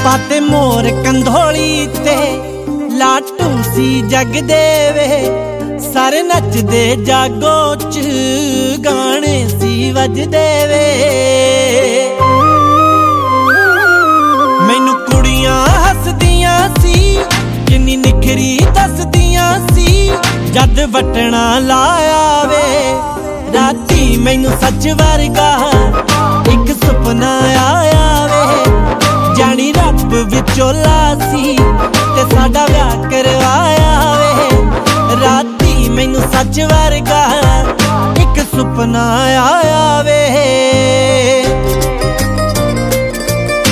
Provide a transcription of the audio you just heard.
पाते मोर कंधोली ते लाटू सी जग देवे सारे नचदे जागो च गाने सी वजदे वे मैनू कुड़ियां हसदियां सी किन्नी निखरी दसदियां सी जद वटना लाया वे राती मैनू सच वर्गा एक सुपना आया वे जानी रब विचोला सी ते साडा विआह करवाया वे राती मैनू सच वर्गा एक सुपना आया वे।